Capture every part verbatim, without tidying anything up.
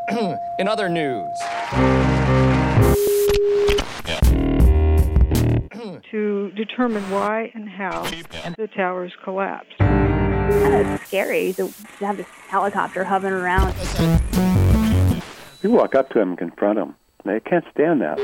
In other news. To determine why and how the towers collapsed. Kind of scary to have this helicopter hovering around. You walk up to them and confront them. They can't stand that.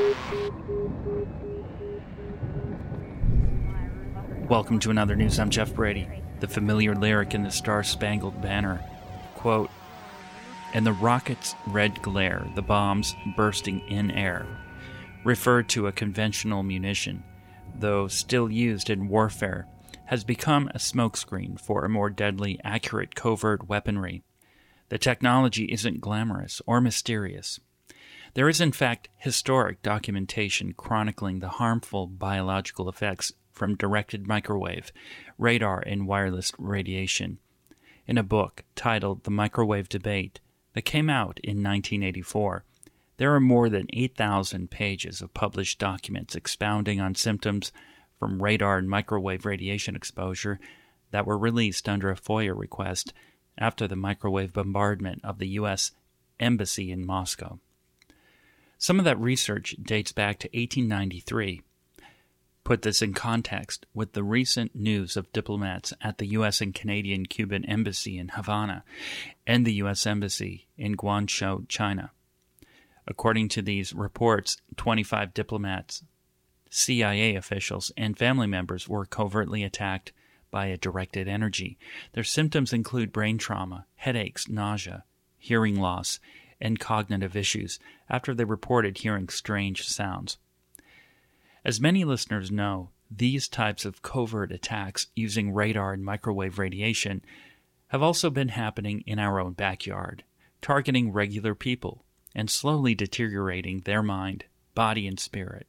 Welcome to Another News. I'm Jeff Brady. The familiar lyric in the Star-Spangled Banner, quote, "And the rocket's red glare, the bombs bursting in air," referred to a conventional munition, though still used in warfare, has become a smokescreen for a more deadly, accurate covert weaponry. The technology isn't glamorous or mysterious. There is, in fact, historic documentation chronicling the harmful biological effects from directed microwave, radar, and wireless radiation. In a book titled The Microwave Debate that came out in nineteen eighty-four, there are more than eight thousand pages of published documents expounding on symptoms from radar and microwave radiation exposure that were released under a FOIA request after the microwave bombardment of the U S Embassy in Moscow. Some of that research dates back to eighteen ninety-three. Put this in context with the recent news of diplomats at the U S and Canadian Cuban Embassy in Havana and the U S Embassy in Guangzhou, China. According to these reports, twenty-five diplomats, C I A officials, and family members were covertly attacked by a directed energy. Their symptoms include brain trauma, headaches, nausea, hearing loss, and cognitive issues after they reported hearing strange sounds. As many listeners know, these types of covert attacks using radar and microwave radiation have also been happening in our own backyard, targeting regular people and slowly deteriorating their mind, body, and spirit.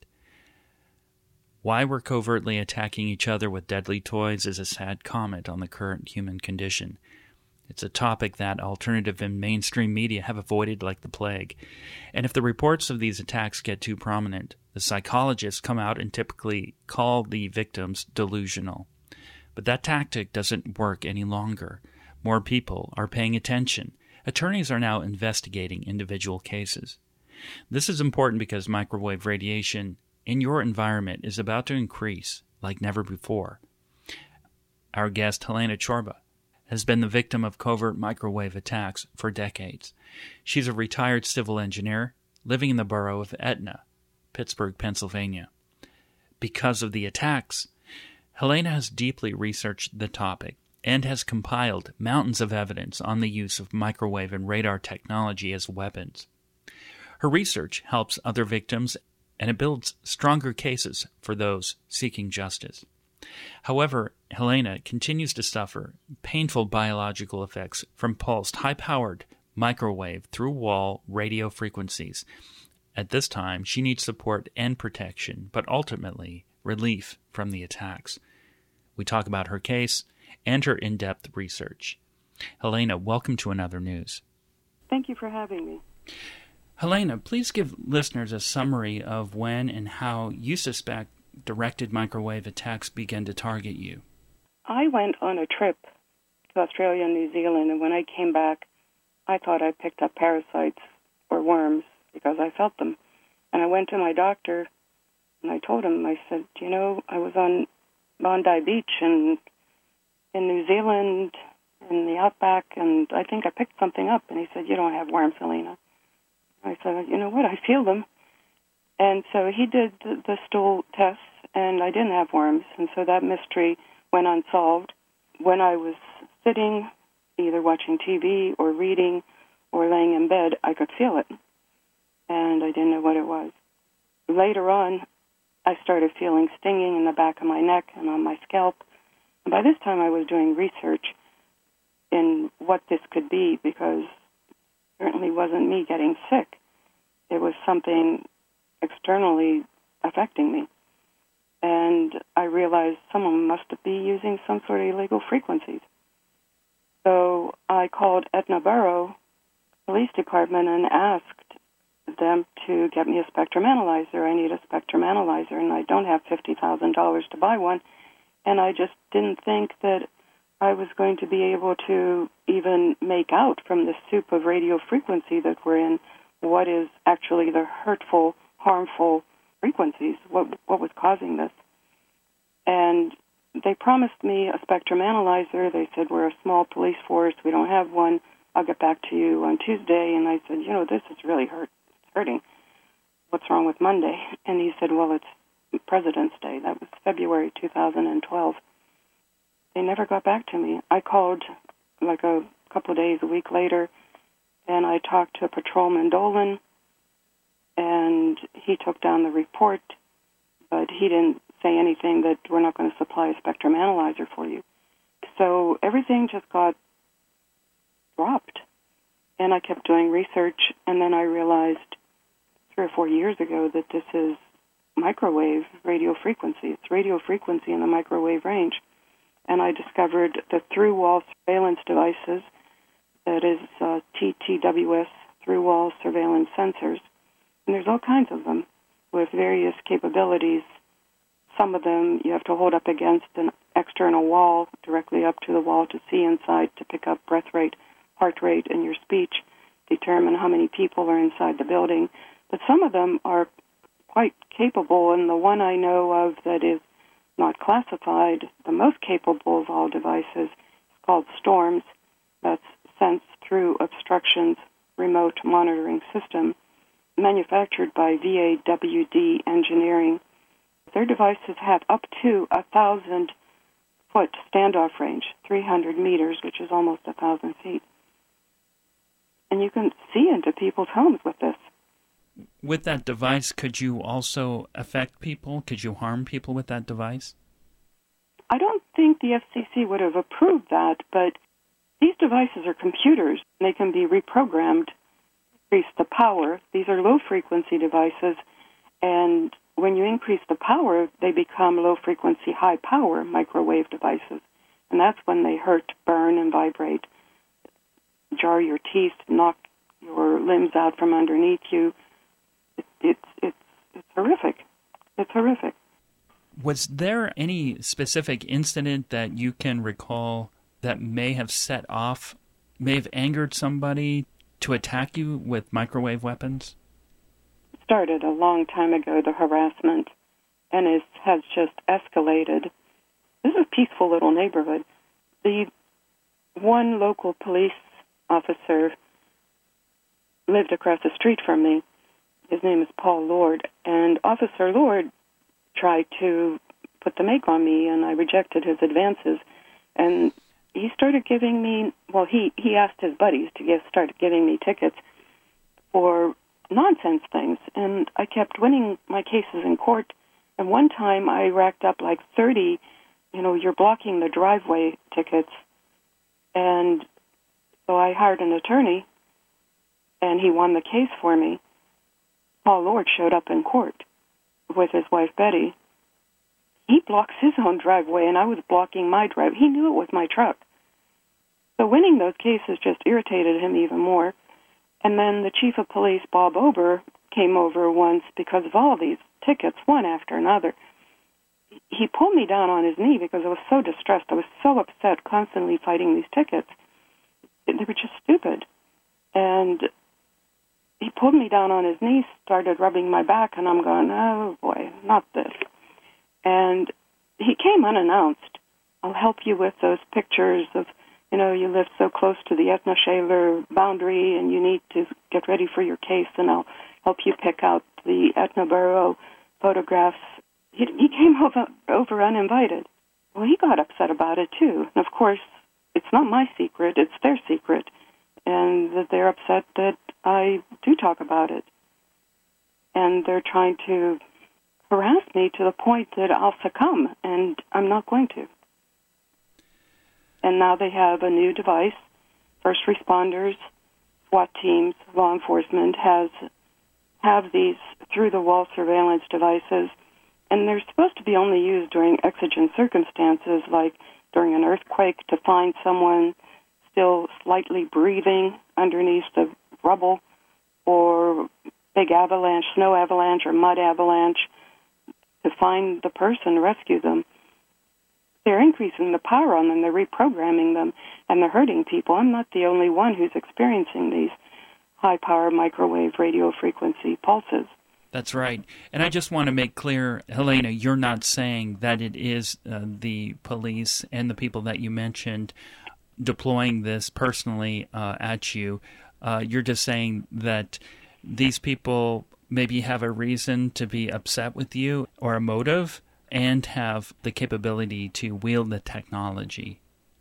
Why we're covertly attacking each other with deadly toys is a sad comment on the current human condition. It's a topic that alternative and mainstream media have avoided like the plague. And if the reports of these attacks get too prominent, the psychologists come out and typically call the victims delusional. But that tactic doesn't work any longer. More people are paying attention. Attorneys are now investigating individual cases. This is important because microwave radiation in your environment is about to increase like never before. Our guest, Helena Chorba, has been the victim of covert microwave attacks for decades. She's a retired civil engineer living in the borough of Etna, Pittsburgh, Pennsylvania. Because of the attacks, Helena has deeply researched the topic and has compiled mountains of evidence on the use of microwave and radar technology as weapons. Her research helps other victims, and it builds stronger cases for those seeking justice. However, Helena continues to suffer painful biological effects from pulsed, high-powered microwave through-wall radio frequencies. At this time, she needs support and protection, but ultimately relief from the attacks. We talk about her case and her in-depth research. Helena, welcome to Another News. Thank you for having me. Helena, please give listeners a summary of when and how you suspect directed microwave attacks began to target you. I went on a trip to Australia and New Zealand, and when I came back, I thought I picked up parasites or worms because I felt them. And I went to my doctor, and I told him, I said, you know, I was on Bondi Beach and in New Zealand, in the outback, and I think I picked something up. And he said, you don't have worms, Helena. I said, you know what, I feel them. And so he did the, the stool tests, and I didn't have worms. And so that mystery went unsolved. When I was sitting, either watching T V or reading or laying in bed, I could feel it. And I didn't know what it was. Later on, I started feeling stinging in the back of my neck and on my scalp. And by this time, I was doing research in what this could be, because it certainly wasn't me getting sick. It was something externally affecting me. And I realized someone must be using some sort of illegal frequencies. So I called Etna Borough Police Department and asked them to get me a spectrum analyzer. I need a spectrum analyzer, and I don't have fifty thousand dollars to buy one. And I just didn't think that I was going to be able to even make out from the soup of radio frequency that we're in what is actually the hurtful, harmful frequencies, what what was causing this. And they promised me a spectrum analyzer. They said, we're a small police force. We don't have one. I'll get back to you on Tuesday. And I said, you know, this is really hurt, it's hurting. What's wrong with Monday? And he said, well, it's President's Day. That was February two thousand twelve. They never got back to me. I called like a couple of days, a week later, and I talked to Patrolman Dolan, and he took down the report, but he didn't say anything that we're not going to supply a spectrum analyzer for you. So everything just got dropped, and I kept doing research, and then I realized three or four years ago that this is microwave radio frequency. It's radio frequency in the microwave range. And I discovered the through-wall surveillance devices, that is uh, T T W S, through-wall surveillance sensors. And there's all kinds of them with various capabilities. Some of them you have to hold up against an external wall, directly up to the wall to see inside, to pick up breath rate, heart rate, and your speech, determine how many people are inside the building. But some of them are quite capable, and the one I know of that is not classified, the most capable of all devices, is called STORMS. That's Sense Through Obstructions Remote Monitoring System, manufactured by V A W D Engineering. Their devices have up to a thousand foot standoff range, three hundred meters, which is almost a thousand feet. And you can see into people's homes with this. With that device, could you also affect people? Could you harm people with that device? I don't think the F C C would have approved that, but these devices are computers. They can be reprogrammed, increase the power. These are low-frequency devices, and when you increase the power, they become low-frequency, high-power microwave devices. And that's when they hurt, burn, and vibrate, jar your teeth, knock your limbs out from underneath you. It, it's, it's, it's horrific. It's horrific. Was there any specific incident that you can recall that may have set off, may have angered somebody to attack you with microwave weapons? It started a long time ago, the harassment, and it has just escalated. This is a peaceful little neighborhood. The one local police officer lived across the street from me. His name is Paul Lord, and Officer Lord tried to put the make on me, and I rejected his advances. And he started giving me, well, he, he asked his buddies to give, start giving me tickets for nonsense things. And I kept winning my cases in court. And one time I racked up like thirty, you know, you're blocking the driveway tickets. And so I hired an attorney, and he won the case for me. Paul Lord showed up in court with his wife, Betty. He blocks his own driveway, and I was blocking my drive. He knew it was my truck. So winning those cases just irritated him even more. And then the chief of police, Bob Ober, came over once because of all these tickets, one after another. He pulled me down on his knee because I was so distressed. I was so upset constantly fighting these tickets. They were just stupid. And he pulled me down on his knee, started rubbing my back, and I'm going, oh, boy, not this. And he came unannounced. I'll help you with those pictures of, you know, you live so close to the Etna-Shaler boundary and you need to get ready for your case, and I'll help you pick out the Etna-Borough photographs. He, he came over, over uninvited. Well, he got upset about it, too. And, of course, it's not my secret, it's their secret. And that they're upset that I do talk about it. And they're trying to harass me to the point that I'll succumb, and I'm not going to. And now they have a new device. First responders, SWAT teams, law enforcement has have these through-the-wall surveillance devices, and they're supposed to be only used during exigent circumstances, like during an earthquake, to find someone still slightly breathing underneath the rubble, or big avalanche, snow avalanche, or mud avalanche, to find the person, rescue them. they're increasing the power on them, they're reprogramming them, and they're hurting people. I'm not the only one who's experiencing these high-power microwave radio frequency pulses. That's right. And I just want to make clear, Helena, you're not saying that it is uh, the police and the people that you mentioned deploying this personally uh, at you. Uh, you're just saying that these people maybe have a reason to be upset with you or a motive and have the capability to wield the technology.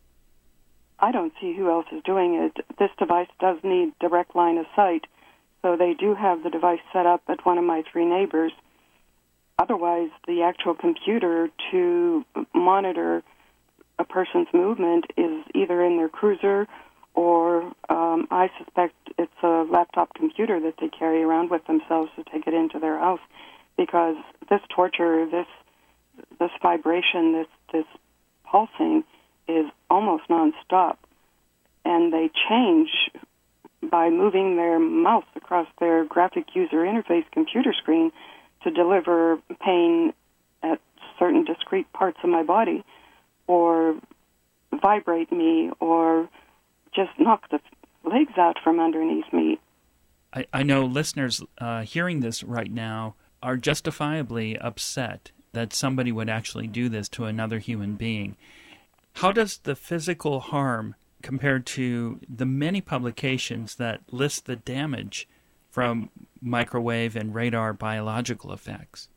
I don't see who else is doing it. This device does need direct line of sight, so they do have the device set up at one of my three neighbors. Otherwise, the actual computer to monitor a person's movement is either in their cruiser or um, I suspect it's a laptop computer that they carry around with themselves to take it into their house, because this torture, this this vibration, this this pulsing is almost nonstop, and they change by moving their mouse across their graphic user interface computer screen to deliver pain at certain discrete parts of my body, or vibrate me, or just knock the legs out from underneath me. I, I know listeners uh, hearing this right now are justifiably upset that somebody would actually do this to another human being. How does the physical harm compare to the many publications that list the damage from microwave and radar biological effects?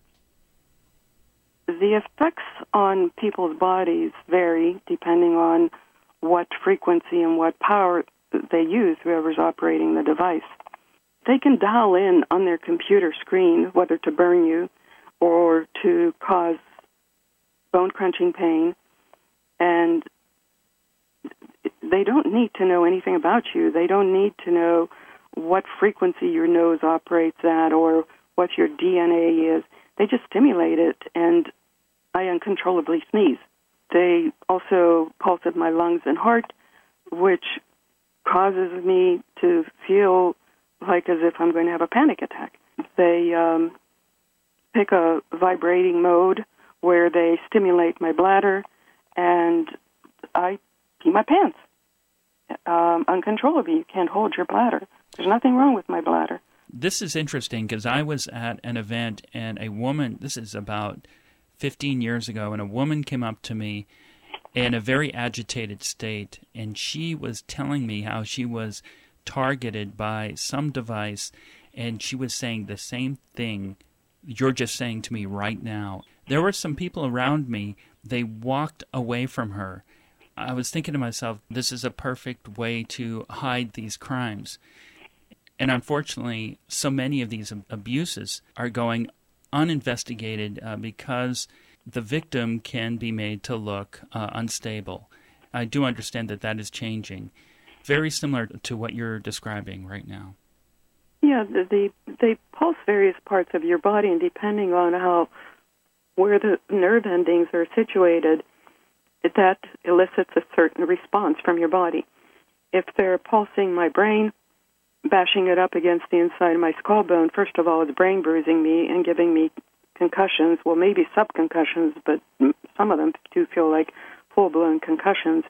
The effects on people's bodies vary depending on what frequency and what power they use, whoever's operating the device. They can dial in on their computer screen whether to burn you or to cause bone-crunching pain, and they don't need to know anything about you. They don't need to know what frequency your nose operates at or what your D N A is. They just stimulate it, and I uncontrollably sneeze. They also pulse at my lungs and heart, which causes me to feel like as if I'm going to have a panic attack. They um, pick a vibrating mode where they stimulate my bladder, and I pee my pants um, uncontrollably. You can't hold your bladder. There's nothing wrong with my bladder. This is interesting because I was at an event, and a woman, this is about fifteen years ago, and a woman came up to me in a very agitated state, and she was telling me how she was targeted by some device, and she was saying the same thing you're just saying to me right now. There were some people around me, they walked away from her. I was thinking to myself, this is a perfect way to hide these crimes. And unfortunately, so many of these abuses are going uninvestigated uh, because the victim can be made to look uh, unstable. I do understand that that is changing. Very similar to what you're describing right now. Yeah, the, the, they pulse various parts of your body, and depending on how where the nerve endings are situated, that elicits a certain response from your body. If they're pulsing my brain, bashing it up against the inside of my skull bone, first of all, it's brain bruising me and giving me concussions, well, maybe subconcussions, but some of them do feel like full-blown concussions.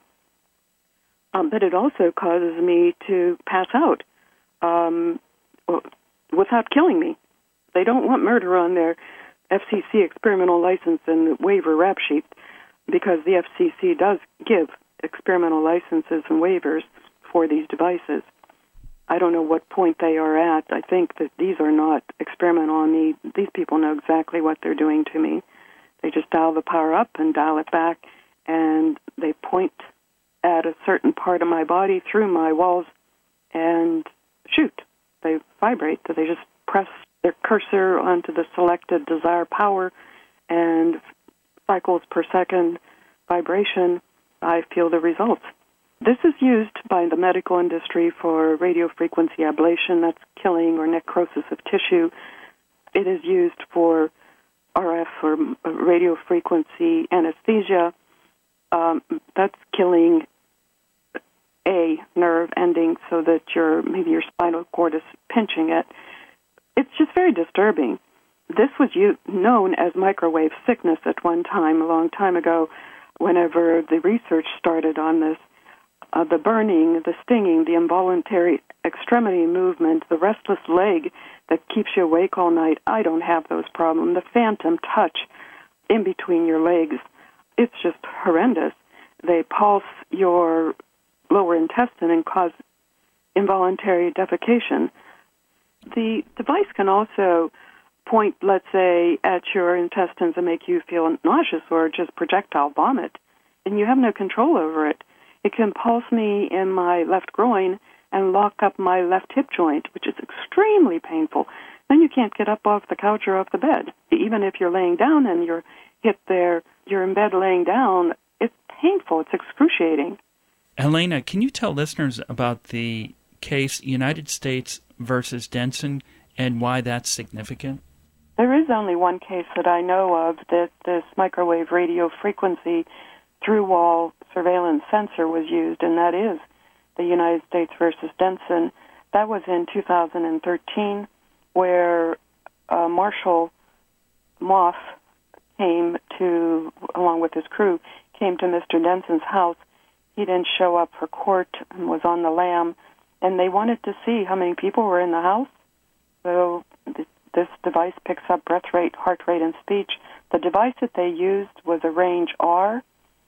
Um, but it also causes me to pass out um, without killing me. They don't want murder on their F C C experimental license and waiver rap sheet, because the F C C does give experimental licenses and waivers for these devices. I don't know what point they are at. I think that these are not experimental on me. These people know exactly what they're doing to me. They just dial the power up and dial it back, and they point at a certain part of my body through my walls and shoot. They vibrate. They just press their cursor onto the selected desired power, and cycles per second vibration, I feel the results. This is used by the medical industry for radiofrequency ablation, that's killing or necrosis of tissue. It is used for R F or radiofrequency anesthesia. Um, that's killing a nerve ending so that your maybe your spinal cord is pinching it. It's just very disturbing. This was u- known as microwave sickness at one time, a long time ago. whenever the research started on this. Uh, the burning, the stinging, the involuntary extremity movement, the restless leg that keeps you awake all night. I don't have those problems. The phantom touch in between your legs, it's just horrendous. They pulse your lower intestine and cause involuntary defecation. The device can also point, let's say, at your intestines and make you feel nauseous or just projectile vomit, and you have no control over it. It can pulse me in my left groin and lock up my left hip joint, which is extremely painful. Then you can't get up off the couch or off the bed. Even if you're laying down and your hip there, you're in bed laying down, it's painful. It's excruciating. Helena, can you tell listeners about the case United States versus Denson and why that's significant? There is only one case that I know of that this microwave radio frequency through-wall surveillance sensor was used, and that is the United States versus Denson. That was in two thousand thirteen, where uh, Marshal Moff came to, along with his crew, came to Mister Denson's house. He didn't show up for court and was on the lam, and they wanted to see how many people were in the house. So th- this device picks up breath rate, heart rate, and speech. The device that they used was a range R,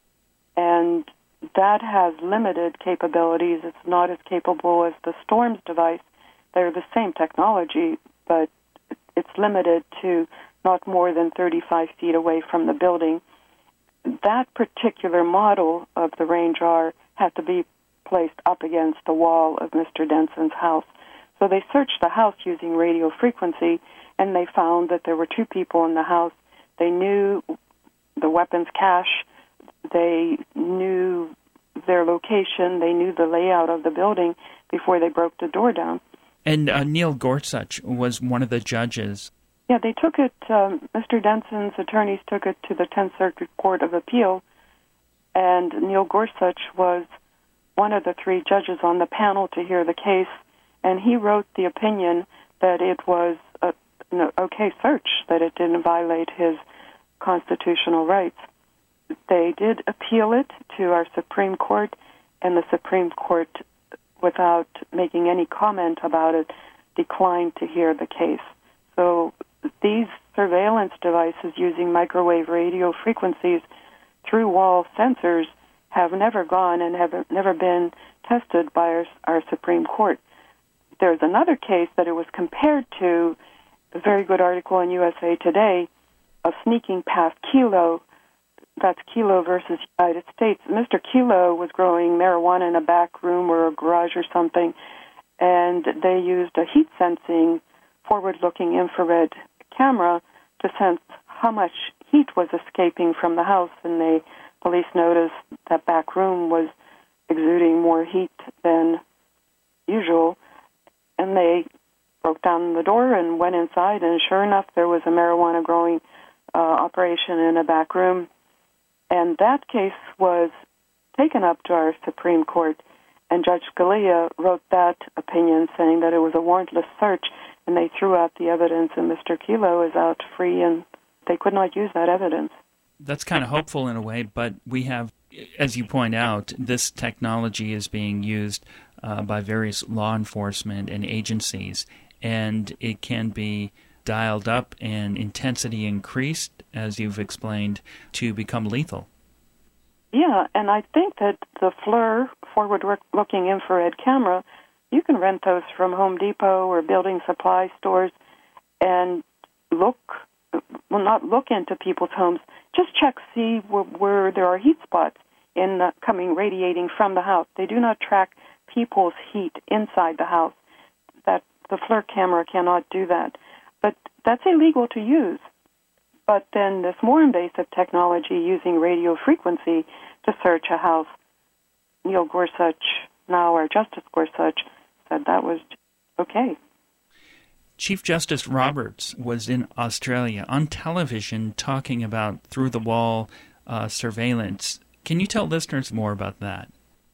and that has limited capabilities. It's not as capable as the Storms device. They're the same technology, but it's limited to not more than thirty-five feet away from the building. That particular model of the Range R had to be placed up against the wall of Mister Denson's house. So they searched the house using radio frequency, and they found that there were two people in the house. They knew the weapons cache. They knew their location. They knew the layout of the building before they broke the door down. And uh, Neil Gorsuch was one of the judges. Yeah, they took it, um, Mister Denson's attorneys took it to the tenth Circuit Court of Appeal, and Neil Gorsuch was one of the three judges on the panel to hear the case, and he wrote the opinion that it was a, an okay search, that it didn't violate his constitutional rights. They did appeal it to our Supreme Court, and the Supreme Court, without making any comment about it, declined to hear the case. So these surveillance devices using microwave radio frequencies through wall sensors have never gone and have never been tested by our, our Supreme Court. There's another case that it was compared to, a very good article in U S A Today, of sneaking past Kelo. That's Kelo versus United States. Mister Kelo was growing marijuana in a back room or a garage or something, and they used a heat-sensing, forward-looking infrared camera to sense how much heat was escaping from the house, and the police noticed that back room was exuding more heat than usual, and they broke down the door and went inside, and sure enough, there was a marijuana growing uh, operation in a back room. And that case was taken up to our Supreme Court, and Judge Scalia wrote that opinion saying that it was a warrantless search, and they threw out the evidence, and Mister Kelo is out free, and they could not use that evidence. That's kind of hopeful in a way, but we have, as you point out, this technology is being used uh, by various law enforcement and agencies, and it can be dialed up and intensity increased, as you've explained, to become lethal. Yeah, and I think that the FLIR, forward-looking infrared camera, you can rent those from Home Depot or building supply stores and look, well, not look into people's homes, just check, see where, where there are heat spots in the, coming, radiating from the house. They do not track people's heat inside the house. That the FLIR camera cannot do that. But that's illegal to use. But then this more invasive technology using radio frequency to search a house, Neil Gorsuch, now our Justice Gorsuch, said that was okay. Chief Justice Roberts was in Australia on television talking about through-the-wall uh, surveillance. Can you tell listeners more about that?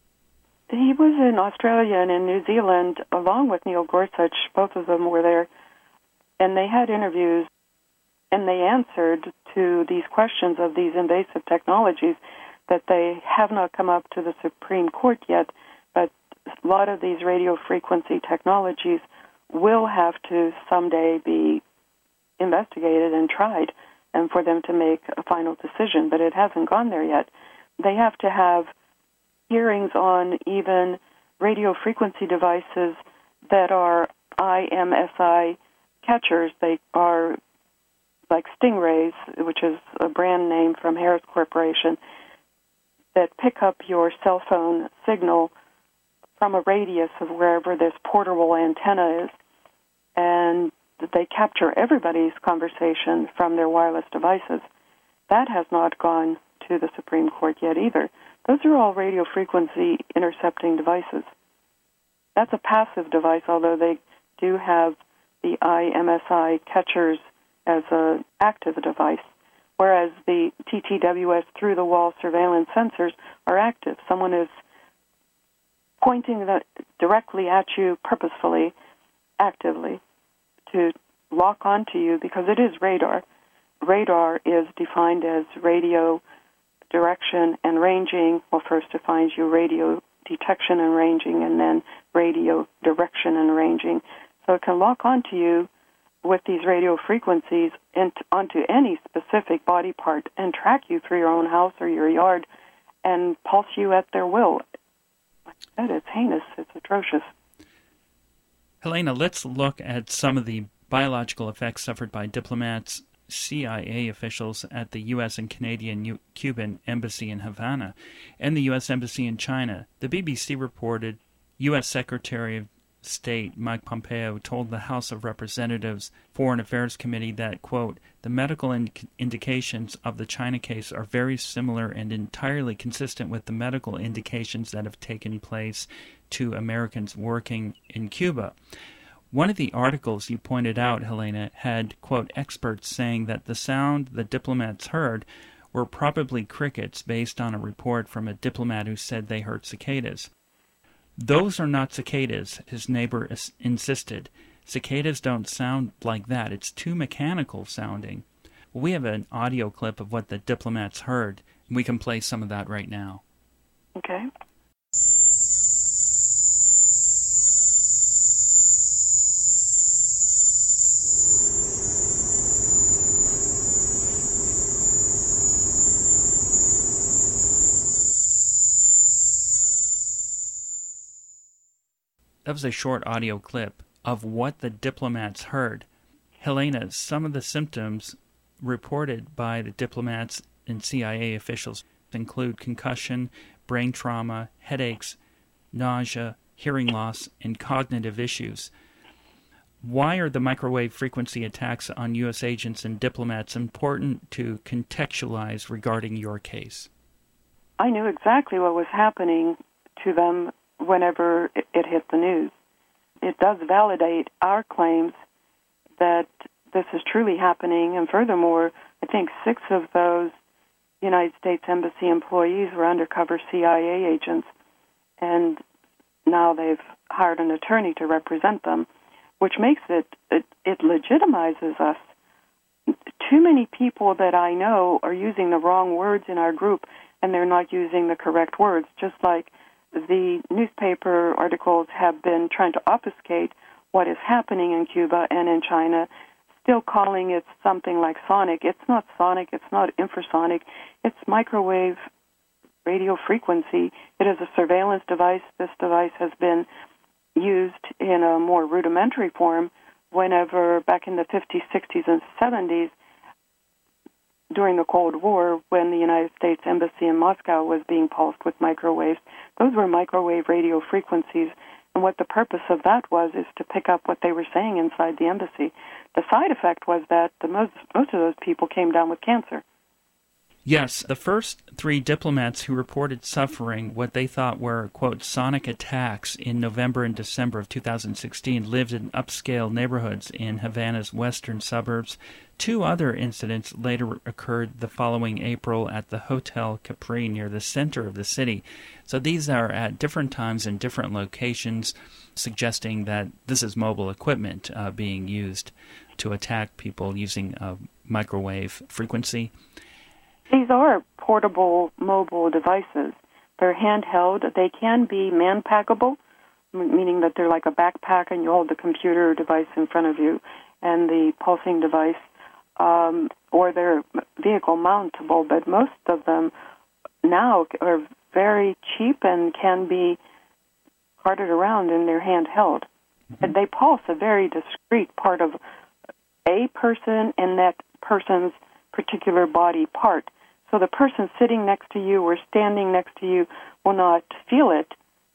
He was in Australia and in New Zealand along with Neil Gorsuch. Both of them were there. And they had interviews, and they answered to these questions of these invasive technologies. that they have not come up to the Supreme Court yet, but a lot of these radio frequency technologies will have to someday be investigated and tried, and for them to make a final decision, but it hasn't gone there yet. They have to have hearings on even radio frequency devices that are I M S I catchers. They are like Stingrays, which is a brand name from Harris Corporation, that pick up your cell phone signal from a radius of wherever this portable antenna is, and they capture everybody's conversation from their wireless devices. That has not gone to the Supreme Court yet either. Those are all radio frequency intercepting devices. That's a passive device, although they do have the I M S I catchers as an active device, whereas the T T W S through-the-wall surveillance sensors are active. Someone is pointing that directly at you purposefully, actively, to lock onto you, because it is radar. Radar is defined as radio direction and ranging. Well, first defines you radio detection and ranging, and then radio direction and ranging. So it can lock onto you with these radio frequencies and onto any specific body part and track you through your own house or your yard and pulse you at their will. Like I said, it's heinous. It's atrocious. Helena, let's look at some of the biological effects suffered by diplomats, C I A officials at the U S and Canadian U- Cuban Embassy in Havana and the U S Embassy in China. The B B C reported U S Secretary of State Mike Pompeo told the House of Representatives Foreign Affairs Committee that, quote, the medical in- indications of the China case are very similar and entirely consistent with the medical indications that have taken place to Americans working in Cuba. One of the articles you pointed out, Helena, had, quote, experts saying that the sound the diplomats heard were probably crickets based on a report from a diplomat who said they heard cicadas. Those are not cicadas, his neighbor is- insisted. Cicadas don't sound like that. It's too mechanical sounding. Well, we have an audio clip of what the diplomats heard, and we can play some of that right now. Okay. That was a short audio clip of what the diplomats heard. Helena, some of the symptoms reported by the diplomats and C I A officials include concussion, brain trauma, headaches, nausea, hearing loss, and cognitive issues. Why are the microwave frequency attacks on U S agents and diplomats important to contextualize regarding your case? I knew exactly what was happening to them whenever it, it hit the news. It does validate our claims that this is truly happening, and furthermore, I think six of those United States Embassy employees were undercover C I A agents, and now they've hired an attorney to represent them, which makes it, it, it legitimizes us. Too many people that I know are using the wrong words in our group, and they're not using the correct words, just like the newspaper articles have been trying to obfuscate what is happening in Cuba and in China, still calling it something like sonic. It's not sonic, it's not infrasonic, it's microwave radio frequency. It is a surveillance device. This device has been used in a more rudimentary form whenever, back in the fifties, sixties, and seventies, during the Cold War, when the United States Embassy in Moscow was being pulsed with microwaves. Those were microwave radio frequencies, and what the purpose of that was is to pick up what they were saying inside the embassy. The side effect was that the most, most of those people came down with cancer. Yes, the first three diplomats who reported suffering what they thought were, quote, sonic attacks in November and December of two thousand sixteen lived in upscale neighborhoods in Havana's western suburbs. Two other incidents later occurred the following April at the Hotel Capri near the center of the city. So these are at different times in different locations, suggesting that this is mobile equipment uh, being used to attack people using a microwave frequency. These are portable mobile devices. They're handheld. They can be man-packable, meaning that they're like a backpack and you hold the computer device in front of you and the pulsing device, um, or they're vehicle mountable, but most of them now are very cheap and can be carted around in their handheld. Mm-hmm. And they pulse a very discrete part of a person and that person's particular body part. So the person sitting next to you or standing next to you will not feel it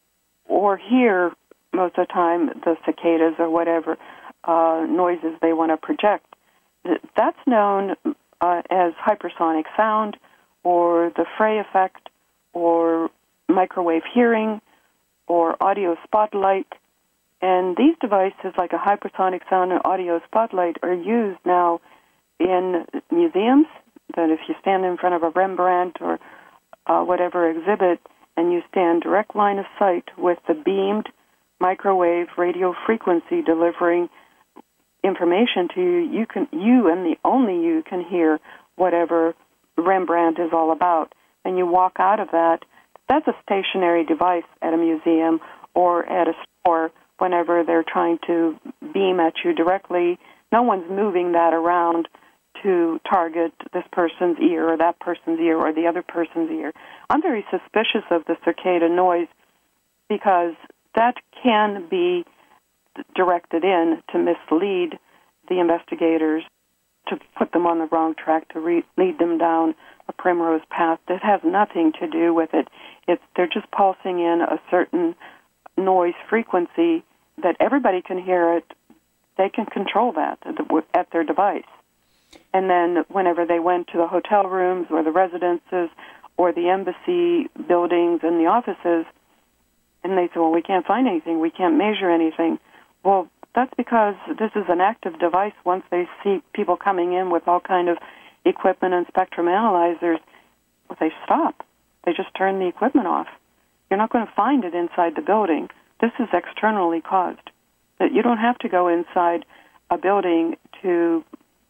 or hear, most of the time, the cicadas or whatever uh, noises they want to project. That's known uh, as hypersonic sound or the Frey effect or microwave hearing or audio spotlight. And these devices, like a hypersonic sound and audio spotlight, are used now in museums, that if you stand in front of a Rembrandt or uh, whatever exhibit and you stand direct line of sight with the beamed microwave radio frequency delivering information to you, you can you and the only you can hear whatever Rembrandt is all about. And you walk out of that. That's a stationary device at a museum or at a store whenever they're trying to beam at you directly. No one's moving that around to target this person's ear or that person's ear or the other person's ear. I'm very suspicious of the cicada noise because that can be directed in to mislead the investigators, to put them on the wrong track, to re- lead them down a primrose path that has nothing to do with it. It's, they're just pulsing in a certain noise frequency that everybody can hear it. They can control that at their device. And then whenever they went to the hotel rooms or the residences or the embassy buildings and the offices, and they said, well, we can't find anything, we can't measure anything. Well, that's because this is an active device. Once they see people coming in with all kind of equipment and spectrum analyzers, well, they stop. They just turn the equipment off. You're not going to find it inside the building. This is externally caused. That you don't have to go inside a building to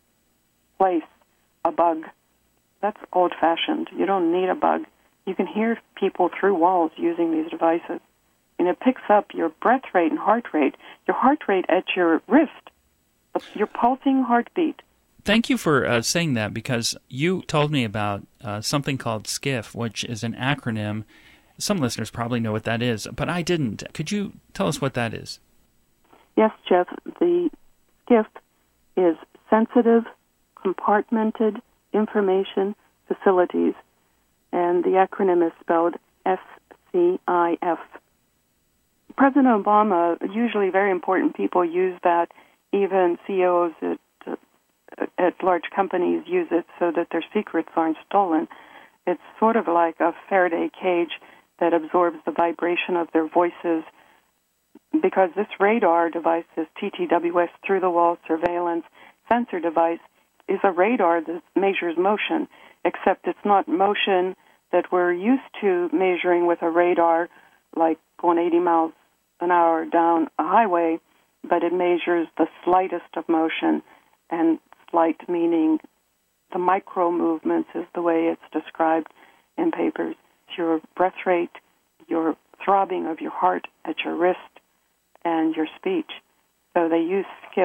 place a bug. That's old-fashioned. You don't need a bug. You can hear people through walls using these devices. And it picks up your breath rate and heart rate, your heart rate at your wrist, your pulsing heartbeat. Thank you for uh, saying that, because you told me about uh, something called SCIF, which is an acronym. Some listeners probably know what that is, but I didn't. Could you tell us what that is? Yes, Jeff. The SCIF is Sensitive Compartmented Information Facilities, and the acronym is spelled S C I F. President Obama, usually very important people use that. Even C E Os at, uh, at large companies use it so that their secrets aren't stolen. It's sort of like a Faraday cage that absorbs the vibration of their voices, because this radar device, this T T W S, through-the-wall surveillance sensor device, is a radar that measures motion, except it's not motion that we're used to measuring with a radar, like going eighty miles an hour down a highway, but it measures the slightest of motion, and slight meaning the micro movements is the way it's described in papers. It's your breath rate, your throbbing of your heart at your wrist, and your speech. So they use SCIFs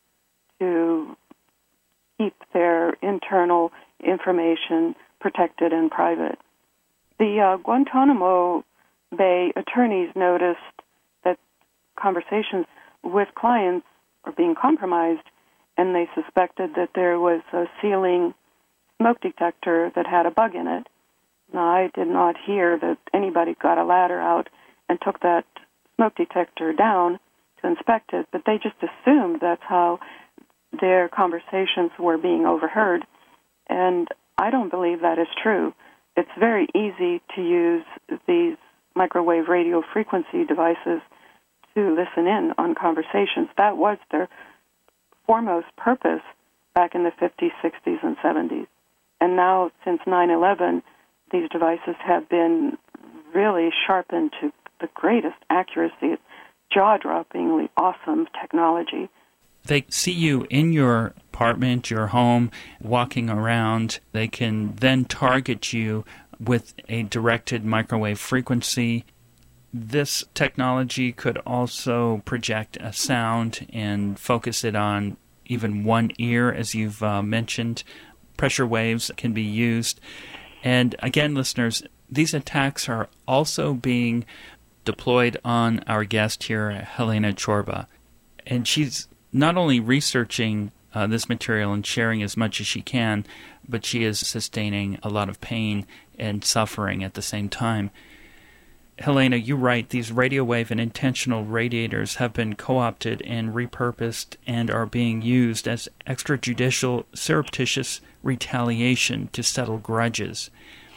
to keep their internal information protected and private. The uh, Guantanamo Bay attorneys noticed that conversations with clients are being compromised, and they suspected that there was a ceiling smoke detector that had a bug in it. Now, I did not hear that anybody got a ladder out and took that smoke detector down to inspect it, but they just assumed that's how their conversations were being overheard, and I don't believe that is true. It's very easy to use these microwave radio frequency devices to listen in on conversations. That was their foremost purpose back in the fifties, sixties, and seventies. And now, since nine eleven, these devices have been really sharpened to the greatest accuracy. It's jaw-droppingly awesome technology. They see you in your apartment, your home, walking around. They can then target you with a directed microwave frequency. This technology could also project a sound and focus it on even one ear, as you've uh, mentioned. Pressure waves can be used. And again, listeners, these attacks are also being deployed on our guest here, Helena Chorba. And she's not only researching uh, this material and sharing as much as she can, but she is sustaining a lot of pain and suffering at the same time. Helena, you write, these radio wave and intentional radiators have been co-opted and repurposed and are being used as extrajudicial, surreptitious retaliation to settle grudges.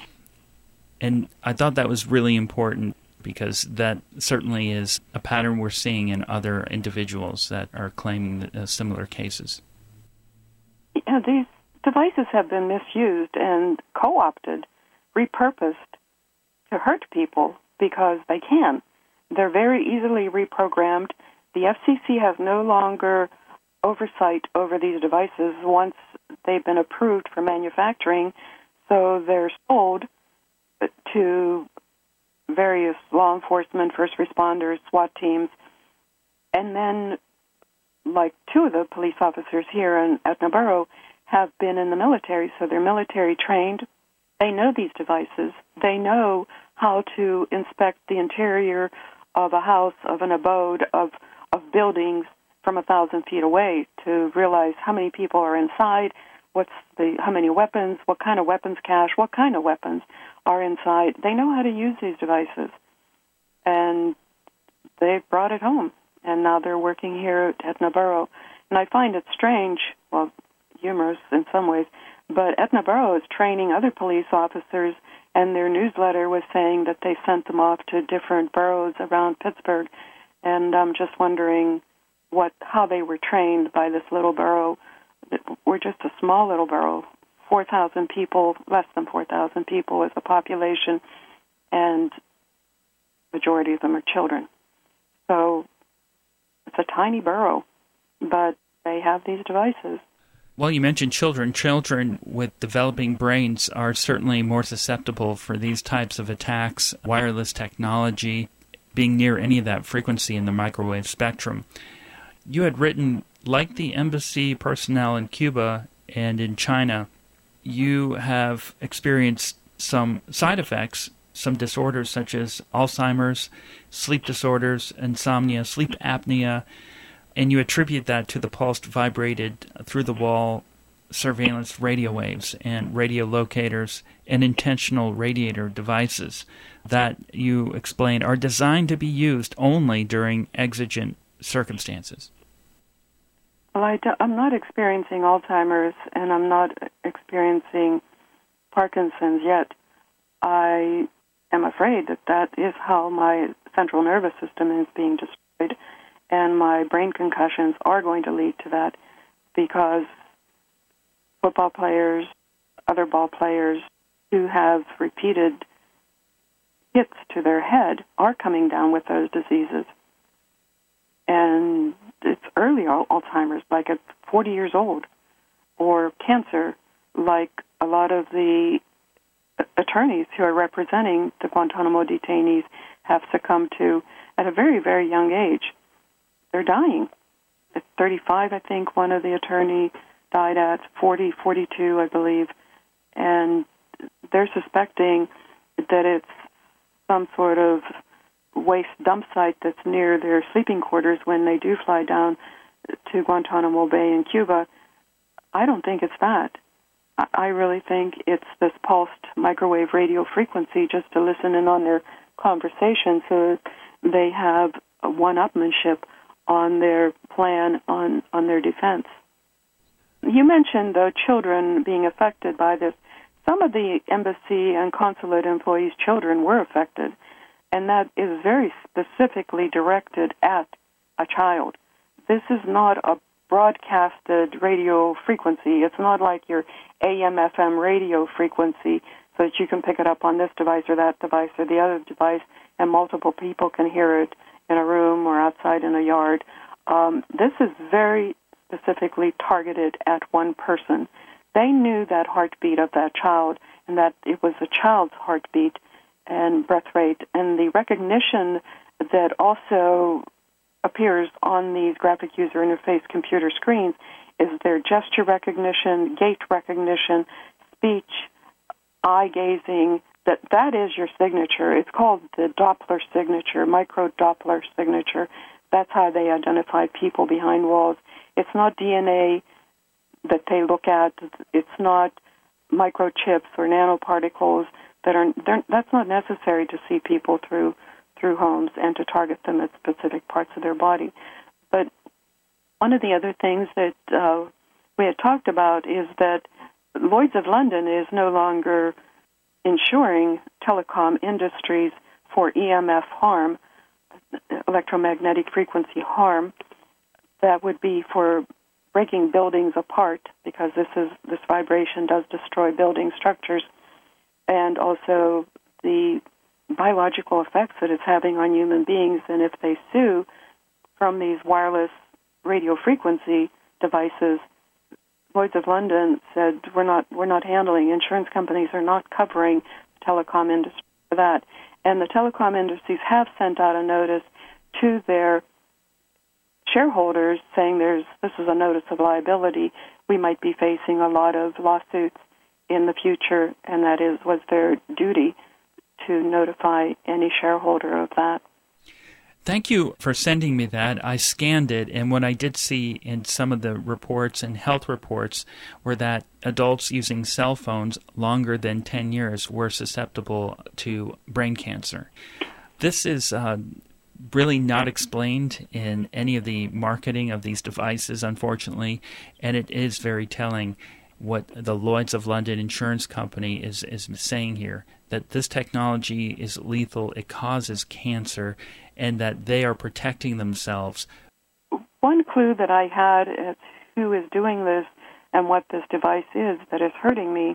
And I thought that was really important because that certainly is a pattern we're seeing in other individuals that are claiming uh, similar cases. Yeah, these devices have been misused and co-opted, repurposed to hurt people because they can. They're very easily reprogrammed. The F C C has no longer oversight over these devices once they've been approved for manufacturing, so they're sold to various law enforcement, first responders, SWAT teams, and then like two of the police officers here in Etnaboro have been in the military, so they're military trained. They know these devices. They know how to inspect the interior of a house, of an abode, of, of buildings from a thousand feet away to realize how many people are inside, what's the how many weapons, what kind of weapons cache, what kind of weapons are inside. They know how to use these devices, and they've brought it home, and now they're working here at Etnaboro. And I find it strange, well, humorous in some ways, but Etnaboro is training other police officers, and their newsletter was saying that they sent them off to different boroughs around Pittsburgh, and I'm just wondering what how they were trained by this little borough. We're just a small little borough, four thousand people, less than four thousand people as a population, and majority of them are children. So it's a tiny borough, but they have these devices. Well, you mentioned children. Children with developing brains are certainly more susceptible for these types of attacks, wireless technology, being near any of that frequency in the microwave spectrum. You had written, like the embassy personnel in Cuba and in China, you have experienced some side effects, some disorders such as Alzheimer's, sleep disorders, insomnia, sleep apnea, and you attribute that to the pulsed, vibrated, through-the-wall surveillance radio waves and radio locators and intentional radiator devices that you explained are designed to be used only during exigent circumstances. Well, I do, I'm not experiencing Alzheimer's, and I'm not experiencing Parkinson's yet. I am afraid that that is how my central nervous system is being destroyed, and my brain concussions are going to lead to that because football players, other ball players who have repeated hits to their head are coming down with those diseases. And it's early Alzheimer's, like at forty years old, or cancer, like a lot of the attorneys who are representing the Guantanamo detainees have succumbed to at a very, very young age. They're dying. At thirty-five, I think, one of the attorneys died at forty, forty-two, I believe, and they're suspecting that it's some sort of waste dump site that's near their sleeping quarters when they do fly down to Guantanamo Bay in Cuba. I don't think it's that. I really think it's this pulsed microwave radio frequency just to listen in on their conversation so they have a one-upmanship on their plan, on, on their defense. You mentioned, though, children being affected by this. Some of the embassy and consulate employees' children were affected, and that is very specifically directed at a child. This is not a broadcasted radio frequency. It's not like your A M F M radio frequency so that you can pick it up on this device or that device or the other device and multiple people can hear it in a room or outside in a yard. Um, this is very specifically targeted at one person. They knew that heartbeat of that child and that it was a child's heartbeat and breath rate, and the recognition that also appears on these graphic user interface computer screens is their gesture recognition, gait recognition, speech, eye gazing. That that is your signature. It's called the Doppler signature, micro Doppler signature. That's how they identify people behind walls. It's not D N A that they look at. It's not microchips or nanoparticles that are. That's not necessary to see people through through homes and to target them at specific parts of their body. But one of the other things that uh, we had talked about is that Lloyd's of London is no longer insuring telecom industries for E M F harm, electromagnetic frequency harm, that would be for breaking buildings apart, because this is this vibration does destroy building structures, and also the biological effects that it's having on human beings. And if they sue from these wireless radio frequency devices, Lloyd's of London said we're not we're not handling. Insurance companies are not covering the telecom industry for that. And the telecom industries have sent out a notice to their shareholders saying there's this is a notice of liability. We might be facing a lot of lawsuits in the future, and that is was their duty to notify any shareholder of that. Thank you for sending me that. I scanned it, and what I did see in some of the reports and health reports were that adults using cell phones longer than ten years were susceptible to brain cancer. This is uh, really not explained in any of the marketing of these devices, unfortunately, and it is very telling what the Lloyd's of London insurance company is, is saying here, that this technology is lethal, it causes cancer, and that they are protecting themselves. One clue that I had as who is doing this and what this device is that is hurting me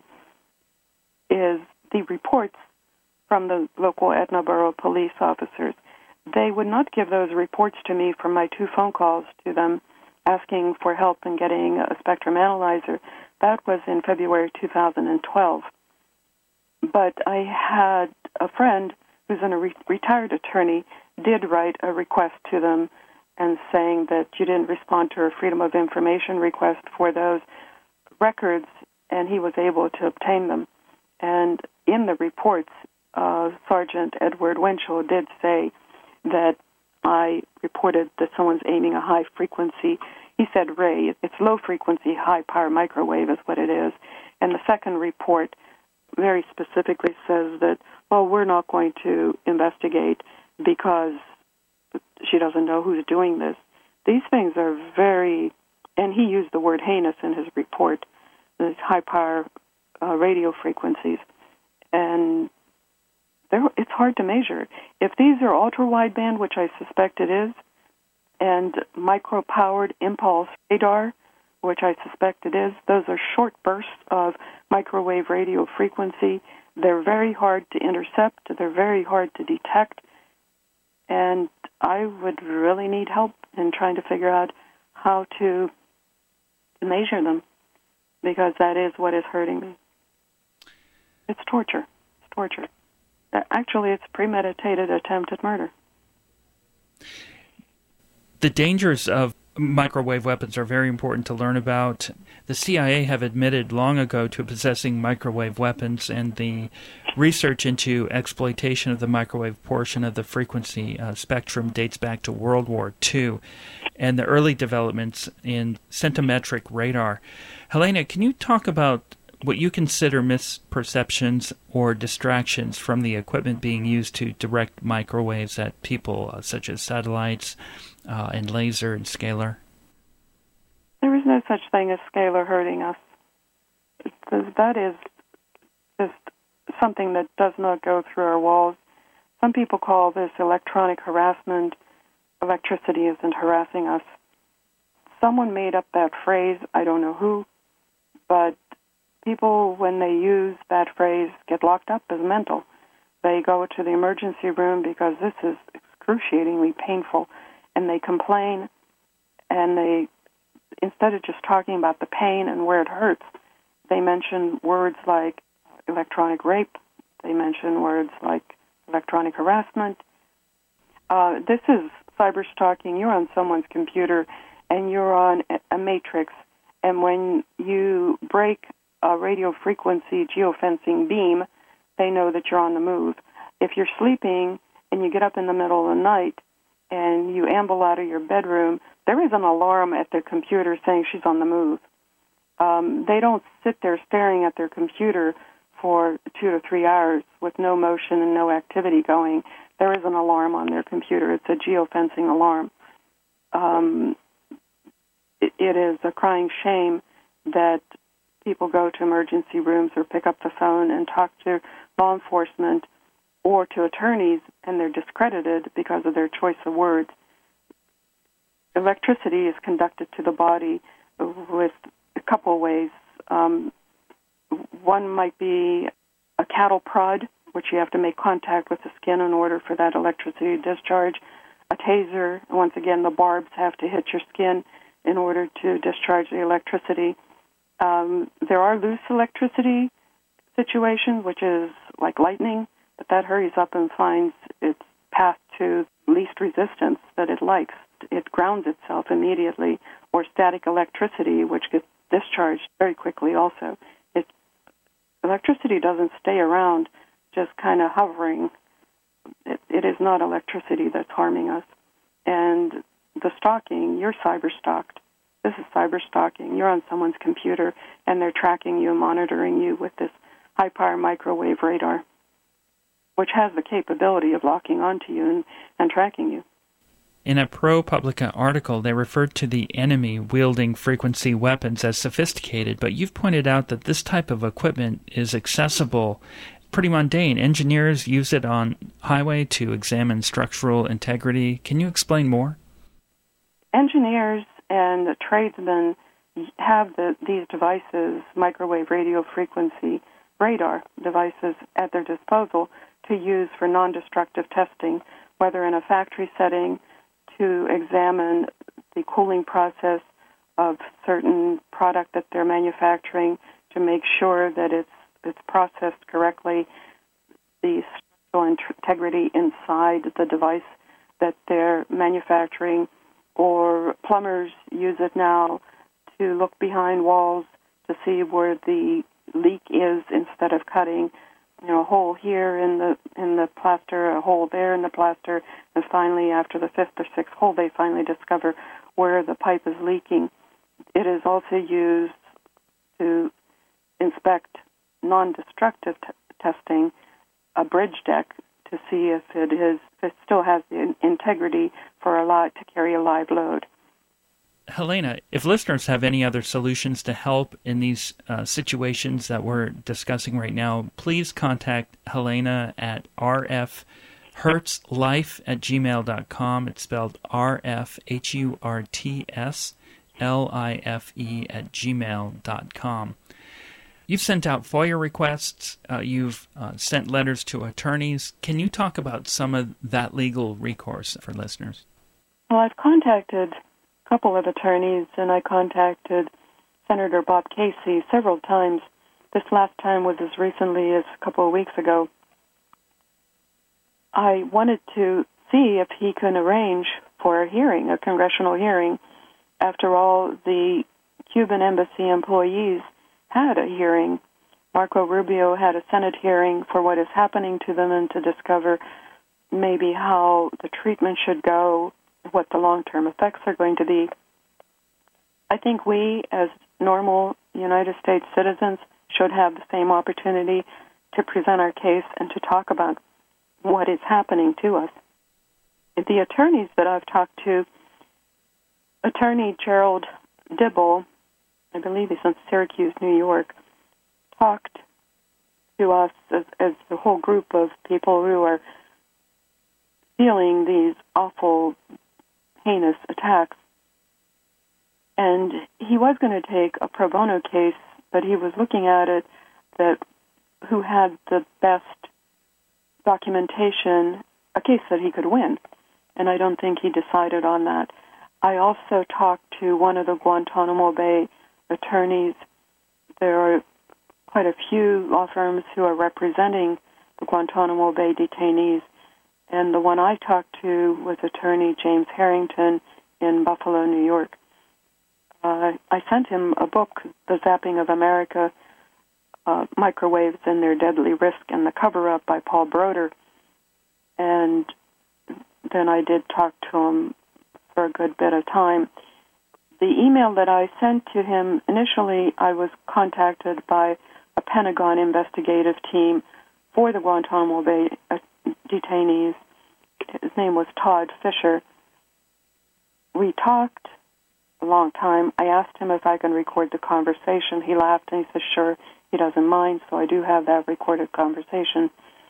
is the reports from the local Edinburgh police officers. They would not give those reports to me from my two phone calls to them asking for help in getting a spectrum analyzer. That was in February two thousand twelve. But I had a friend who's a re- retired attorney did write a request to them and saying that you didn't respond to her Freedom of Information request for those records, and he was able to obtain them. And in the reports, uh, Sergeant Edward Winchell did say that I reported that someone's aiming a high frequency. He said ray. It's low frequency, high power microwave is what it is. And the second report very specifically says that, well, we're not going to investigate because she doesn't know who's doing this. These things are very, and he used the word heinous in his report, these high-power uh, radio frequencies, and it's hard to measure. If these are ultra-wideband, which I suspect it is, and micro-powered impulse radar, which I suspect it is, those are short bursts of microwave radio frequency. They're very hard to intercept. They're very hard to detect. And I would really need help in trying to figure out how to measure them, because that is what is hurting me. It's torture. It's torture. Actually, it's premeditated attempt at murder. The dangers of microwave weapons are very important to learn about. The C I A have admitted long ago to possessing microwave weapons, and the research into exploitation of the microwave portion of the frequency uh, spectrum dates back to World War Two and the early developments in centimetric radar. Helena, can you talk about what you consider misperceptions or distractions from the equipment being used to direct microwaves at people, uh, such as satellites uh, and laser and scalar? There is no such thing as scalar hurting us. That is just something that does not go through our walls. Some people call this electronic harassment. Electricity isn't harassing us. Someone made up that phrase, I don't know who, but people, when they use that phrase, get locked up as mental. They go to the emergency room because this is excruciatingly painful, and they complain, and they instead of just talking about the pain and where it hurts, they mention words like electronic rape. They mention words like electronic harassment. Uh, this is cyber stalking. You're on someone's computer, and you're on a matrix. And when you break a radio frequency geofencing beam, they know that you're on the move. If you're sleeping and you get up in the middle of the night and you amble out of your bedroom, there is an alarm at their computer saying she's on the move. Um, they don't sit there staring at their computer for two to three hours with no motion and no activity going. There is an alarm on their computer. It's a geofencing alarm. Um, it, it is a crying shame that people go to emergency rooms or pick up the phone and talk to law enforcement or to attorneys, and they're discredited because of their choice of words. Electricity is conducted to the body with a couple of ways. Um, one might be a cattle prod, which you have to make contact with the skin in order for that electricity to discharge. A taser, once again, the barbs have to hit your skin in order to discharge the electricity. Um, there are loose electricity situations, which is like lightning, but that hurries up and finds its path to least resistance that it likes. It grounds itself immediately, or static electricity, which gets discharged very quickly also. It, electricity doesn't stay around just kind of hovering. It, it is not electricity that's harming us. And the stalking, you're cyber stalked. This is cyber stalking. You're on someone's computer, and they're tracking you and monitoring you with this high-power microwave radar, which has the capability of locking onto you and, and tracking you. In a ProPublica article, they referred to the enemy wielding frequency weapons as sophisticated, but you've pointed out that this type of equipment is accessible, pretty mundane. Engineers use it on highway to examine structural integrity. Can you explain more? Engineers and the tradesmen have the, these devices, microwave radio frequency radar devices, at their disposal to use for non-destructive testing, whether in a factory setting, to examine the cooling process of certain product that they're manufacturing to make sure that it's it's processed correctly, the structural integrity inside the device that they're manufacturing, or plumbers use it now to look behind walls to see where the leak is instead of cutting, you know, a hole here in the in the plaster, a hole there in the plaster, and finally, after the fifth or sixth hole, they finally discover where the pipe is leaking. It is also used to inspect non-destructive t- testing, a bridge deck, to see if it is if it still has the integrity for a lot to carry a live load. Helena, if listeners have any other solutions to help in these uh, situations that we're discussing right now, please contact Helena at r f hurts life at gmail dot com. It's spelled R F H U R T S L I F E at gmail dot com. You've sent out FOIA requests. Uh, you've uh, sent letters to attorneys. Can you talk about some of that legal recourse for listeners? Well, I've contacted a couple of attorneys, and I contacted Senator Bob Casey several times. This last time was as recently as a couple of weeks ago. I wanted to see if he could arrange for a hearing, a congressional hearing. After all, the Cuban embassy employees had a hearing. Marco Rubio had a Senate hearing for what is happening to them and to discover maybe how the treatment should go, what the long-term effects are going to be. I think we, as normal United States citizens, should have the same opportunity to present our case and to talk about what is happening to us. The attorneys that I've talked to, Attorney Gerald Dibble, I believe he's in Syracuse, New York, talked to us as, as the whole group of people who are feeling these awful, heinous attacks. And he was going to take a pro bono case, but he was looking at it that who had the best documentation, a case that he could win. And I don't think he decided on that. I also talked to one of the Guantanamo Bay attorneys. There are quite a few law firms who are representing the Guantanamo Bay detainees, and the one I talked to was attorney James Harrington in Buffalo, New York. Uh, I sent him a book, The Zapping of America, uh, Microwaves and Their Deadly Risk and the Cover-Up by Paul Broder, and then I did talk to him for a good bit of time. The email that I sent to him, initially I was contacted by a Pentagon investigative team for the Guantanamo Bay uh, detainees. His name was Todd Fisher. We talked a long time. I asked him if I can record the conversation. He laughed and he said, sure, he doesn't mind, so I do have that recorded conversation.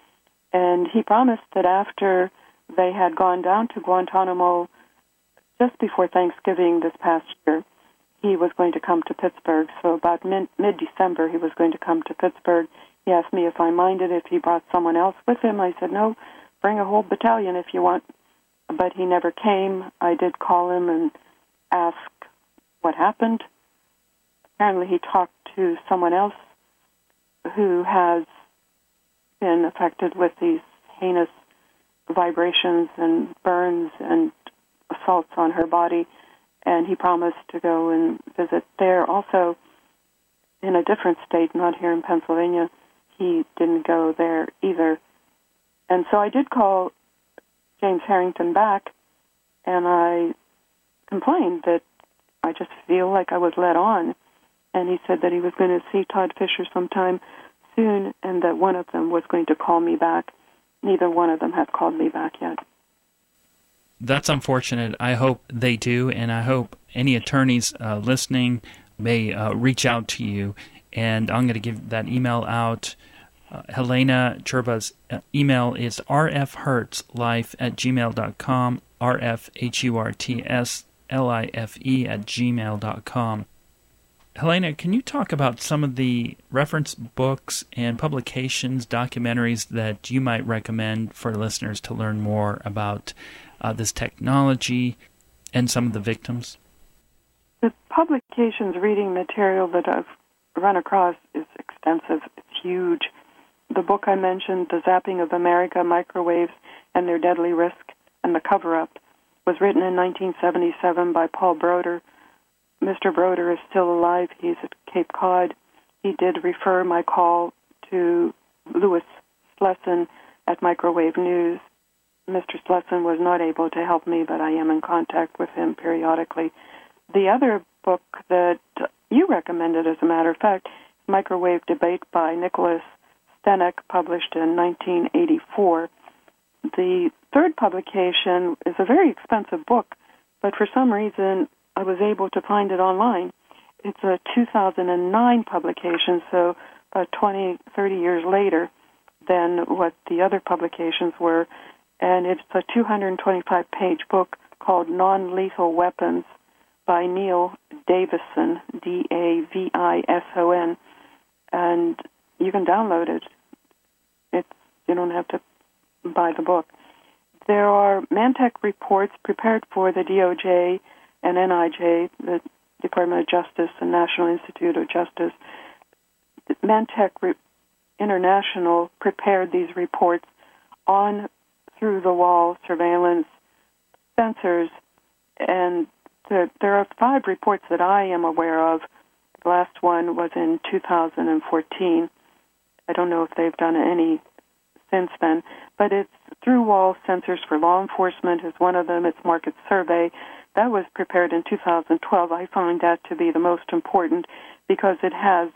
And he promised that after they had gone down to Guantanamo just before Thanksgiving this past year, he was going to come to Pittsburgh. So about mid- mid-December, he was going to come to Pittsburgh. He asked me if I minded if he brought someone else with him. I said, no, bring a whole battalion if you want. But he never came. I did call him and ask what happened. Apparently he talked to someone else who has been affected with these heinous vibrations and burns and assaults on her body, and he promised to go and visit there. Also, in a different state, not here in Pennsylvania, he didn't go there either. And so I did call James Harrington back, and I complained that I just feel like I was led on. And he said that he was going to see Todd Fisher sometime soon, and that one of them was going to call me back. Neither one of them has called me back yet. That's unfortunate. I hope they do, and I hope any attorneys uh, listening may uh, reach out to you. And I'm going to give that email out. Uh, Helena Churba's email is r f hertz life at gmail dot com, R F H U R T S L I F E at gmail dot com. Helena, can you talk about some of the reference books and publications, documentaries that you might recommend for listeners to learn more about uh, this technology and some of the victims? The publications reading material that I've run across is extensive. It's huge. The book I mentioned, The Zapping of America, Microwaves and Their Deadly Risk and the Cover-Up, was written in nineteen seventy-seven by Paul Broder. Mister Broder is still alive. He's at Cape Cod. He did refer my call to Louis Slesson at Microwave News. Mister Slesson was not able to help me, but I am in contact with him periodically. The other book that you recommended, as a matter of fact, Microwave Debate by Nicholas Stenek, published in nineteen eighty-four. The third publication is a very expensive book, but for some reason I was able to find it online. It's a two thousand nine publication, so about twenty, thirty years later than what the other publications were, and it's a two hundred twenty-five page book called Non-Lethal Weapons by Neil Davison, D A V I S O N, and you can download it. It's, you don't have to buy the book. There are Mantech reports prepared for the D O J and N I J, the Department of Justice and National Institute of Justice. Mantech Re- International prepared these reports on through-the-wall surveillance sensors, and there, there are five reports that I am aware of. The last one was in two thousand fourteen. I don't know if they've done any since then, but it's through-wall sensors for law enforcement is one of them. It's market survey. That was prepared in two thousand twelve. I find that to be the most important because it has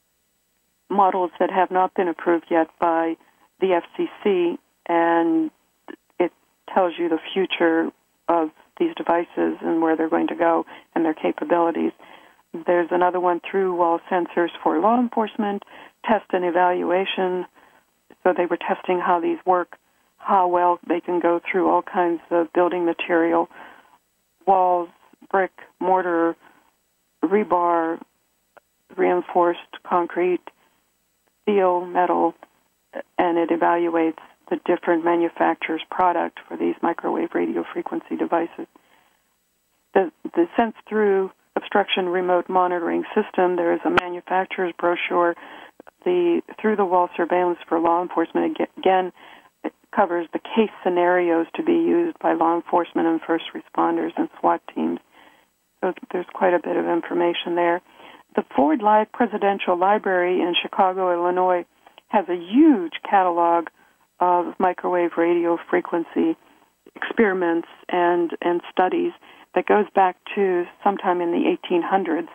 models that have not been approved yet by the F C C, and it tells you the future of these devices and where they're going to go and their capabilities. There's another one, through-wall sensors for law enforcement, test and evaluation. So they were testing how these work, how well they can go through all kinds of building material, walls, brick, mortar, rebar, reinforced concrete, steel, metal, and it evaluates the different manufacturers' product for these microwave radio frequency devices. the, the sense-through obstruction remote monitoring system. There is a manufacturer's brochure. The through-the-wall surveillance for law enforcement, again, it covers the case scenarios to be used by law enforcement and first responders and SWAT teams. So there's quite a bit of information there. The Ford Live Presidential Library in Chicago, Illinois, has a huge catalog of microwave radio frequency experiments and, and studies that goes back to sometime in the eighteen hundreds,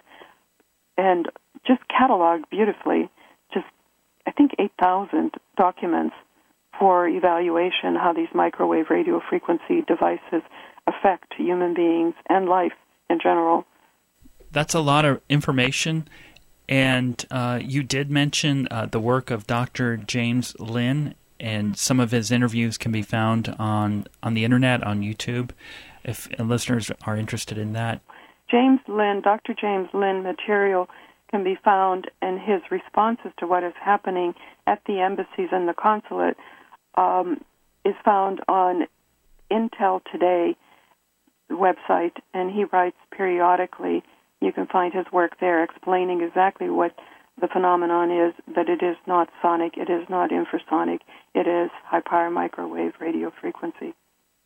and just cataloged beautifully, just I think eight thousand documents for evaluation how these microwave radio frequency devices affect human beings and life in general. That's a lot of information, and uh, you did mention uh, the work of Doctor James Lynn, and some of his interviews can be found on, on the Internet, on YouTube, if listeners are interested in that. James Lynn, Doctor James Lynn material can be found, and his responses to what is happening at the embassies and the consulate um, is found on Intel Today website, and he writes periodically. You can find his work there explaining exactly what the phenomenon is, that it is not sonic, it is not infrasonic, it is high-power microwave radio frequency.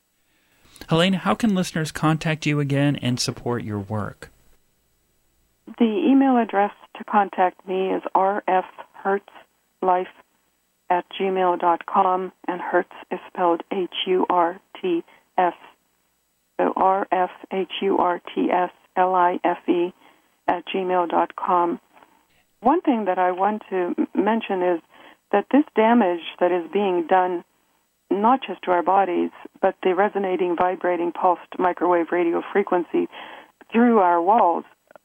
Helena, how can listeners contact you again and support your work? The email address to contact me is rfhertzlife at gmail dot com, and Hertz is spelled H U R T S. So R F H U R T S L I F E at gmail dot com. One thing that I want to mention is that this damage that is being done not just to our bodies, but the resonating, vibrating, pulsed microwave radio frequency through our walls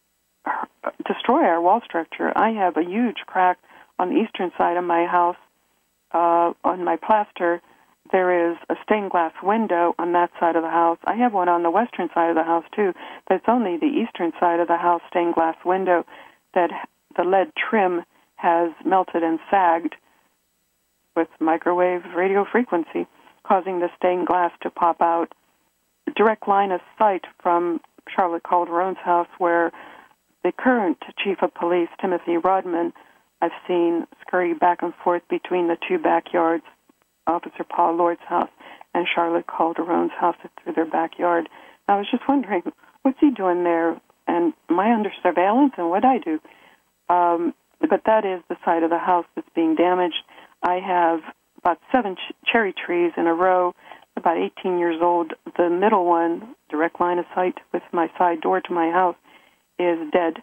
destroy our wall structure. I have a huge crack on the eastern side of my house. Uh, on my plaster, there is a stained glass window on that side of the house. I have one on the western side of the house, too, but it's only the eastern side of the house stained glass window that the lead trim has melted and sagged with microwave radio frequency, causing the stained glass to pop out. Direct line of sight from Charlotte Calderon's house, where the current chief of police, Timothy Rodman, I've seen scurry back and forth between the two backyards, Officer Paul Lord's house and Charlotte Calderon's house through their backyard. I was just wondering, what's he doing there? And am I under surveillance? And what I do? Um, but that is the side of the house that's being damaged. I have about seven ch- cherry trees in a row, about eighteen years old. The middle one, direct line of sight with my side door to my house, is dead,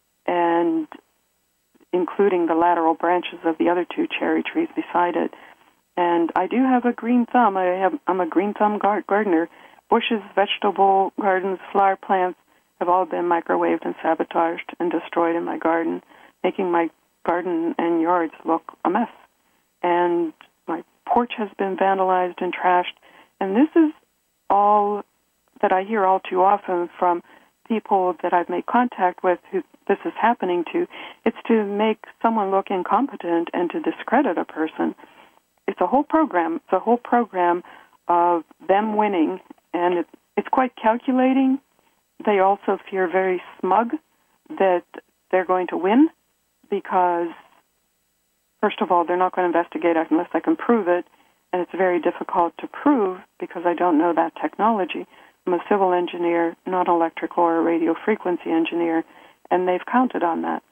and including the lateral branches of the other two cherry trees beside it. And I do have a green thumb. I have, I'm a green thumb gar- gardener. Bushes, vegetable gardens, flower plants have all been microwaved and sabotaged and destroyed in my garden, making my garden and yards look a mess. And my porch has been vandalized and trashed. And this is all that I hear all too often from people that I've made contact with who this is happening to. It's to make someone look incompetent and to discredit a person. It's a whole program. It's a whole program of them winning, and it, it's quite calculating. They also fear very smug that they're going to win because, first of all, they're not going to investigate unless I can prove it, and it's very difficult to prove because I don't know that technology. I'm a civil engineer, not an electrical or a radio frequency engineer, and they've counted on that.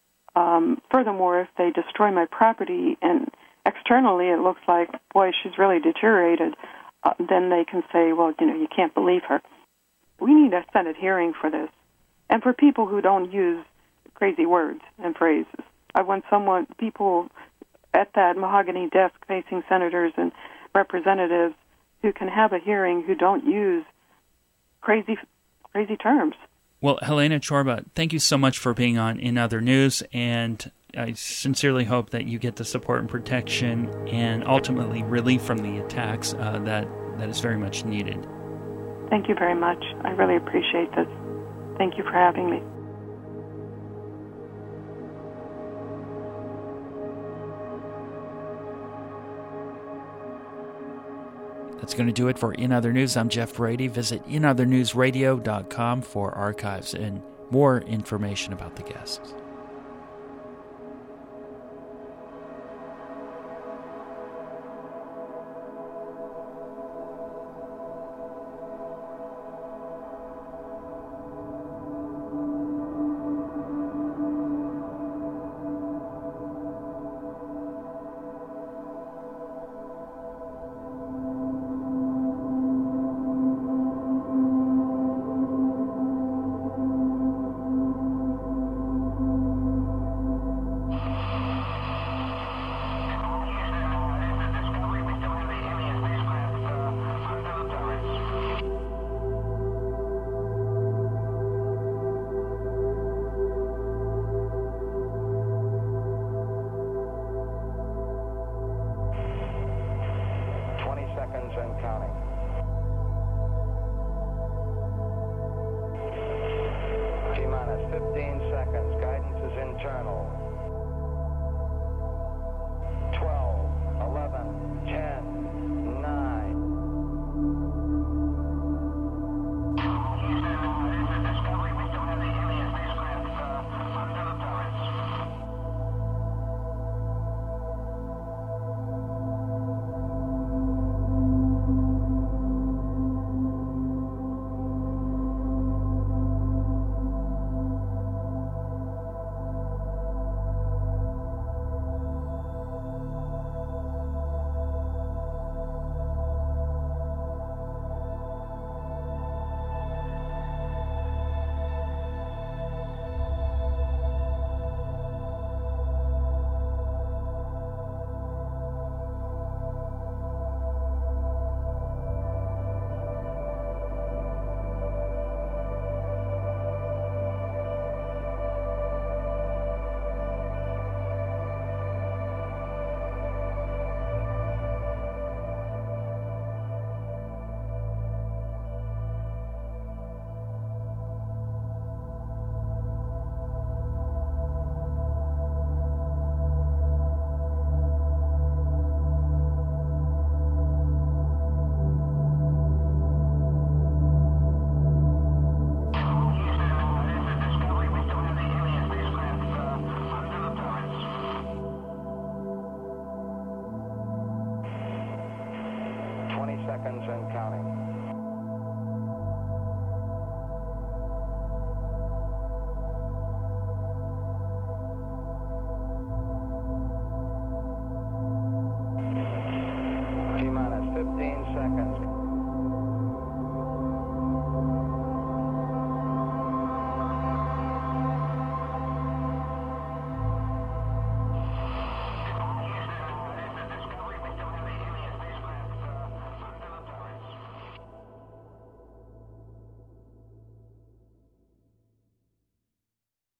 Um, furthermore, if they destroy my property and externally it looks like, boy, she's really deteriorated, uh, then they can say, well, you know, you can't believe her. We need a Senate hearing for this, and for people who don't use crazy words and phrases. I want someone, people at that mahogany desk facing senators and representatives who can have a hearing who don't use crazy, crazy terms. Well, Helena Chorba, thank you so much for being on In Other News, and I sincerely hope that you get the support and protection and ultimately relief from the attacks uh, that, that is very much needed. Thank you very much. I really appreciate this. Thank you for having me. That's going to do it for In Other News. I'm Jeff Brady. Visit in other news radio dot com for archives and more information about the guests.